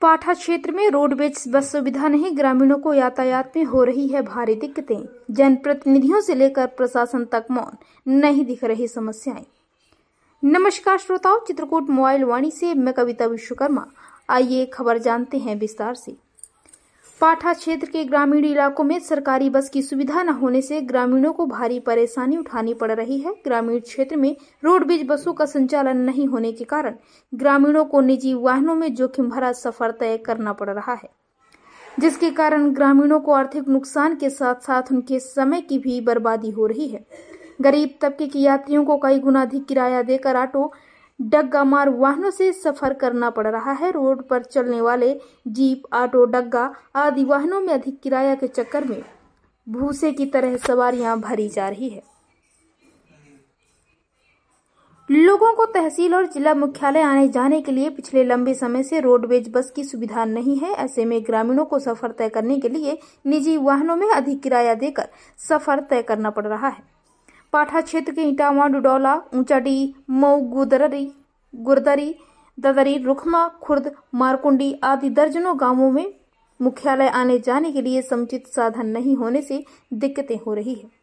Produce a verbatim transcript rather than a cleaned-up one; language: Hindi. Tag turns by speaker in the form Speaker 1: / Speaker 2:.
Speaker 1: पाठा क्षेत्र में रोडवेज बस सुविधा नहीं, ग्रामीणों को यातायात में हो रही है भारी दिक्कतें। जनप्रतिनिधियों से लेकर प्रशासन तक मौन, नहीं दिख रही समस्याएं। नमस्कार श्रोताओं, चित्रकूट मोबाइल वाणी से मैं कविता विश्वकर्मा। आइए खबर जानते हैं विस्तार से। पाठा क्षेत्र के ग्रामीण इलाकों में सरकारी बस की सुविधा न होने से ग्रामीणों को भारी परेशानी उठानी पड़ रही है। ग्रामीण क्षेत्र में रोडवेज बसों का संचालन नहीं होने के कारण ग्रामीणों को निजी वाहनों में जोखिम भरा सफर तय करना पड़ रहा है, जिसके कारण ग्रामीणों को आर्थिक नुकसान के साथ साथ उनके समय की भी बर्बादी हो रही है। गरीब तबके के यात्रियों को कई गुना अधिक किराया देकर ऑटो, डग्गा मार वाहनों से सफर करना पड़ रहा है। रोड पर चलने वाले जीप, ऑटो, डग्गा आदि वाहनों में अधिक किराया के चक्कर में भूसे की तरह सवारियां भरी जा रही है। लोगों को तहसील और जिला मुख्यालय आने जाने के लिए पिछले लंबे समय से रोडवेज बस की सुविधा नहीं है। ऐसे में ग्रामीणों को सफर तय करने के लिए निजी वाहनों में अधिक किराया देकर सफर तय करना पड़ रहा है। पाठा क्षेत्र के इटावा, डुडौला, ऊंचाडी, मऊ, गुदररी, गुरदरी, ददरी, रुखमा, खुर्द, मारकुंडी आदि दर्जनों गांवों में मुख्यालय आने जाने के लिए समुचित साधन नहीं होने से दिक्कतें हो रही है।